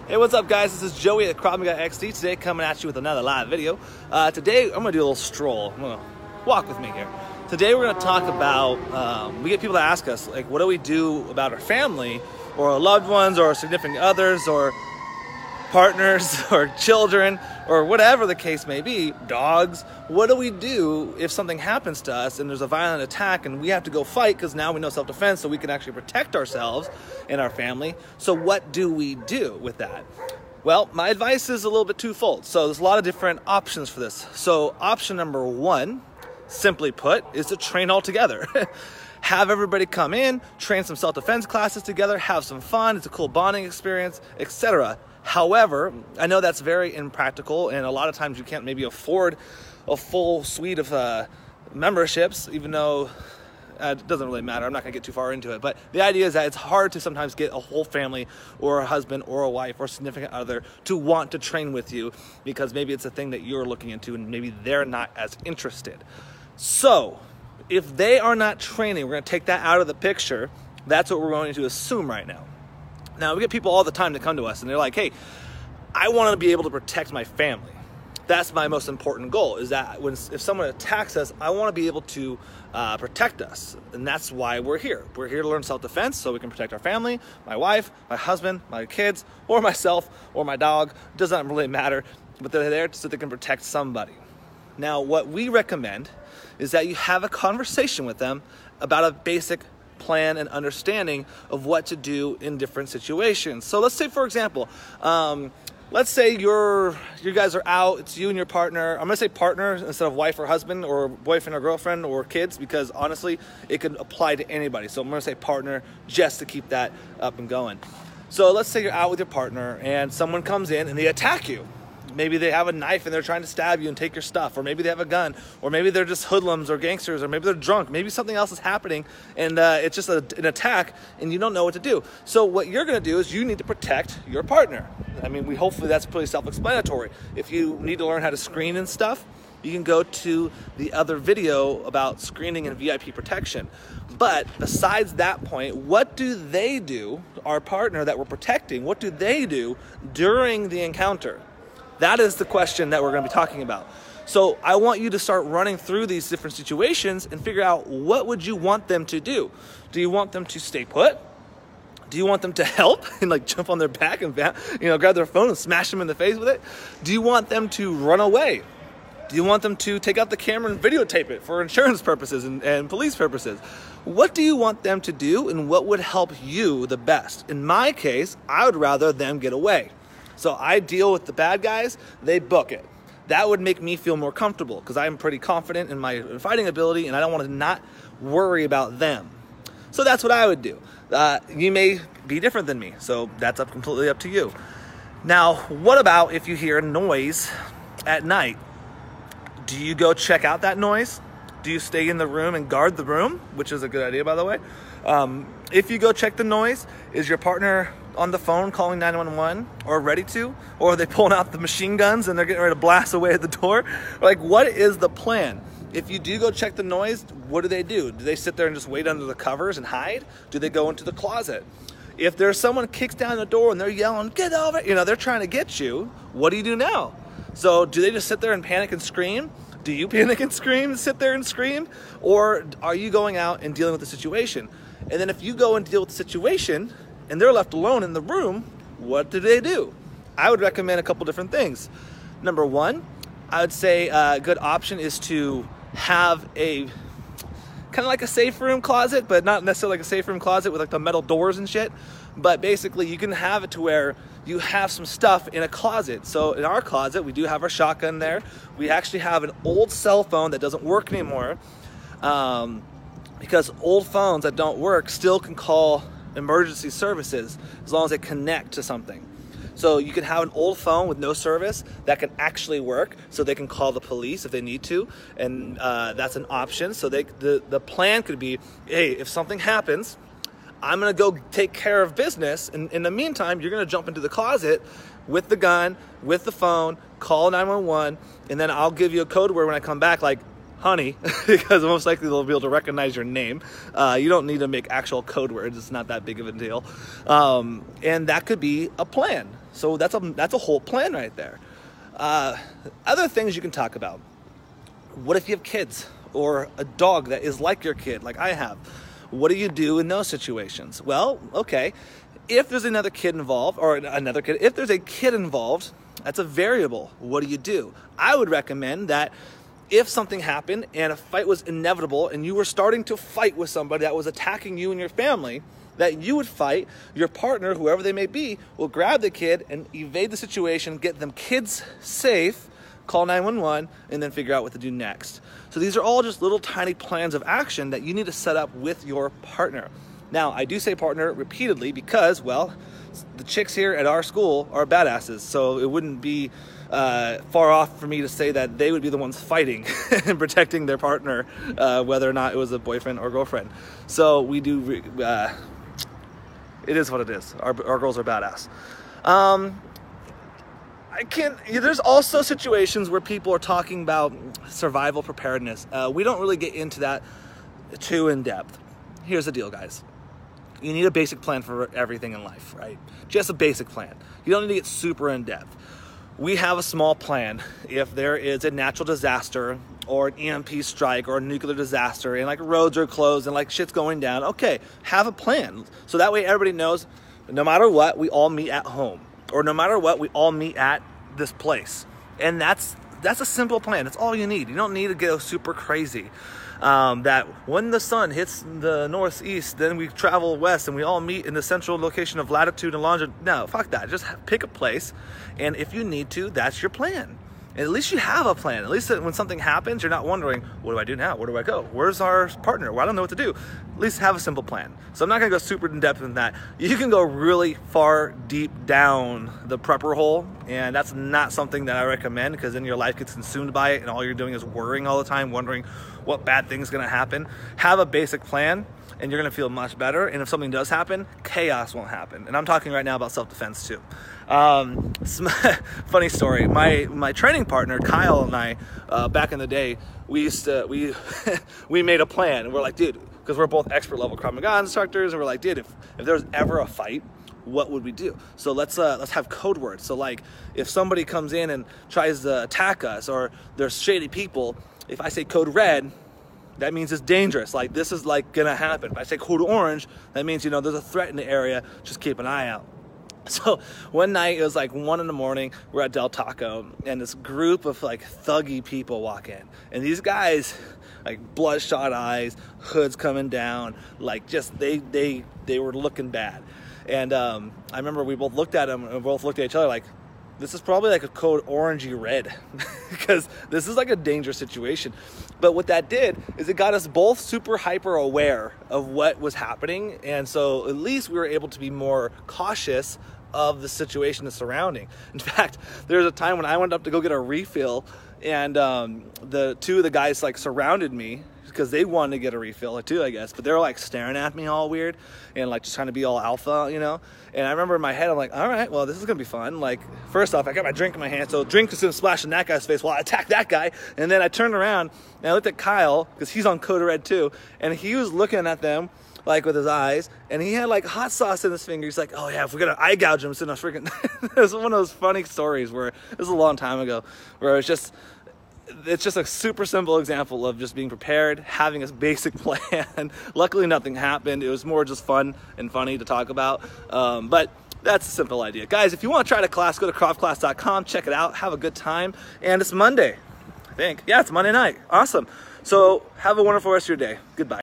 Hey, what's up, guys? This is Joey at Krav Maga XD. Today, coming at you with another live video. Today, I'm going to do a little stroll. I'm going to walk with me here. Today, we're going to talk about, we get people to ask us, like, what do we do about our family, or our loved ones, or our significant others, or partners, or children, or whatever the case may be, dogs. What do we do if something happens to us and there's a violent attack and we have to go fight because now we know self-defense so we can actually protect ourselves and our family? So what do we do with that? Well, my advice is a little bit twofold. So there's a lot of different options for this. So option number one, simply put, is to train all together. Have everybody come in, train some self-defense classes together, have some fun. It's a cool bonding experience, etc. However, I know that's very impractical, and a lot of times you can't maybe afford a full suite of memberships, even though it doesn't really matter. I'm not going to get too far into it. But the idea is that it's hard to sometimes get a whole family or a husband or a wife or a significant other to want to train with you because maybe it's a thing that you're looking into and maybe they're not as interested. So if they are not training, we're going to take that out of the picture. That's what we're going to assume right now. Now, we get people all the time that come to us and they're like, hey, I want to be able to protect my family. That's my most important goal, is that if someone attacks us, I want to be able to protect us. And that's why we're here. We're here to learn self-defense so we can protect our family, my wife, my husband, my kids, or myself, or my dog. It doesn't really matter, but they're there so they can protect somebody. Now, what we recommend is that you have a conversation with them about a basic plan and understanding of what to do in different situations. So let's say, for example, let's say you guys are out, it's you and your partner. I'm gonna say partner instead of wife or husband or boyfriend or girlfriend or kids, because honestly, it could apply to anybody. So I'm gonna say partner just to keep that up and going. So let's say you're out with your partner and someone comes in and they attack you. Maybe they have a knife and they're trying to stab you and take your stuff, or maybe they have a gun, or maybe they're just hoodlums or gangsters, or maybe they're drunk. Maybe something else is happening and it's just an attack and you don't know what to do. So what you're going to do is you need to protect your partner. I mean, hopefully that's pretty self-explanatory. If you need to learn how to screen and stuff, you can go to the other video about screening and VIP protection. But besides that point, what do they do, our partner that we're protecting, what do they do during the encounter? That is the question that we're going to be talking about. So I want you to start running through these different situations and figure out, what would you want them to do? Do you want them to stay put? Do you want them to help and like jump on their back and grab their phone and smash them in the face with it? Do you want them to run away? Do you want them to take out the camera and videotape it for insurance purposes and police purposes? What do you want them to do, and what would help you the best? In my case, I would rather them get away. So I deal with the bad guys, they book it. That would make me feel more comfortable because I'm pretty confident in my fighting ability and I don't want to not worry about them. So that's what I would do. You may be different than me, so that's completely up to you. Now, what about if you hear noise at night? Do you go check out that noise? Do you stay in the room and guard the room? Which is a good idea, by the way. If you go check the noise, is your partner on the phone calling 911 or ready to? Or are they pulling out the machine guns and they're getting ready to blast away at the door? Like, what is the plan? If you do go check the noise, what do? Do they sit there and just wait under the covers and hide? Do they go into the closet? If there's someone kicks down the door and they're yelling, get over it, they're trying to get you, what do you do now? So do they just sit there and panic and scream? Do you panic and scream, sit there and scream? Or are you going out and dealing with the situation? And then if you go and deal with the situation and they're left alone in the room, what do? I would recommend a couple different things. Number one, I would say a good option is to have a kind of like a safe room closet, but not necessarily like a safe room closet with like the metal doors and shit. But basically you can have it to where you have some stuff in a closet. So in our closet, we do have our shotgun there. We actually have an old cell phone that doesn't work anymore, because old phones that don't work still can call emergency services as long as they connect to something. So you can have an old phone with no service that can actually work, so they can call the police if they need to, and that's an option. So the plan could be, hey, if something happens, I'm gonna go take care of business, and in the meantime, you're gonna jump into the closet with the gun, with the phone, call 911, and then I'll give you a code word when I come back, like, honey, because most likely they'll be able to recognize your name. You don't need to make actual code words. It's not that big of a deal. And that could be a plan. So that's a whole plan right there. Other things you can talk about. What if you have kids or a dog that is like your kid, like I have? What do you do in those situations? Well, okay, if there's another kid involved, if there's a kid involved, that's a variable. What do you do? I would recommend that if something happened and a fight was inevitable and you were starting to fight with somebody that was attacking you and your family, that you would fight, your partner, whoever they may be, will grab the kid and evade the situation, get them kids safe, call 911, and then figure out what to do next. So these are all just little tiny plans of action that you need to set up with your partner. Now, I do say partner repeatedly because, well, the chicks here at our school are badasses, so it wouldn't be far off for me to say that they would be the ones fighting and protecting their partner, whether or not it was a boyfriend or girlfriend. So we do, it is what it is. Our girls are badass. There's also situations where people are talking about survival preparedness. We don't really get into that too in depth. Here's the deal, guys. You need a basic plan for everything in life, right? Just a basic plan. You don't need to get super in depth. We have a small plan. If there is a natural disaster or an EMP strike or a nuclear disaster and like roads are closed and like shit's going down, okay, have a plan. So that way everybody knows no matter what, we all meet at home, or no matter what, we all meet at this place. And that's a simple plan. That's all you need. You don't need to go super crazy. That when the sun hits the northeast, then we travel west and we all meet in the central location of latitude and longitude. No, fuck that. Just pick a place, and if you need to, that's your plan. And at least you have a plan. At least when something happens, you're not wondering, what do I do now? Where do I go? Where's our partner? Well, I don't know what to do. At least have a simple plan. So I'm not going to go super in depth in that. You can go really far deep down the prepper hole, and that's not something that I recommend, because then your life gets consumed by it and all you're doing is worrying all the time, wondering what bad thing's going to happen. Have a basic plan, and you're going to feel much better. And if something does happen, chaos won't happen. And I'm talking right now about self-defense too. Funny story. My training partner, Kyle, and I, back in the day, we made a plan. And we're like, dude, because we're both expert level Krav Maga instructors, and we're like, dude, if there's ever a fight, what would we do? So let's have code words. So like, if somebody comes in and tries to attack us, or there's shady people, if I say code red, that means it's dangerous. Like, this is like gonna happen. If I say code orange, that means, there's a threat in the area. Just keep an eye out. So one night, it was like 1 a.m, we're at Del Taco, and this group of like thuggy people walk in. And these guys, like bloodshot eyes, hoods coming down, like just, they were looking bad. And I remember we both looked at them and we both looked at each other like, this is probably like a code orangey red, because this is like a dangerous situation. But what that did is it got us both super hyper aware of what was happening. And so at least we were able to be more cautious of the situation that's surrounding. In fact, there was a time when I went up to go get a refill, and the two of the guys like surrounded me because they wanted to get a refill too, I guess. But they were like staring at me all weird and like just trying to be all alpha, And I remember in my head, I'm like, all right, well, this is going to be fun. Like, first off, I got my drink in my hand, so drink is going to splash in that guy's face while I attack that guy. And then I turned around and I looked at Kyle, because he's on code red too, and he was looking at them like with his eyes, and he had like hot sauce in his finger. He's like, oh yeah, if we're gonna eye gouge him, it's in a freaking it was one of those funny stories where, it was a long time ago, where it's just a super simple example of just being prepared, having a basic plan. Luckily nothing happened. It was more just fun and funny to talk about, but that's a simple idea. Guys, if you want to try the class, go to kravclass.com, check it out, have a good time. And it's Monday, I think. Yeah, it's Monday night. Awesome. So have a wonderful rest of your day. Goodbye.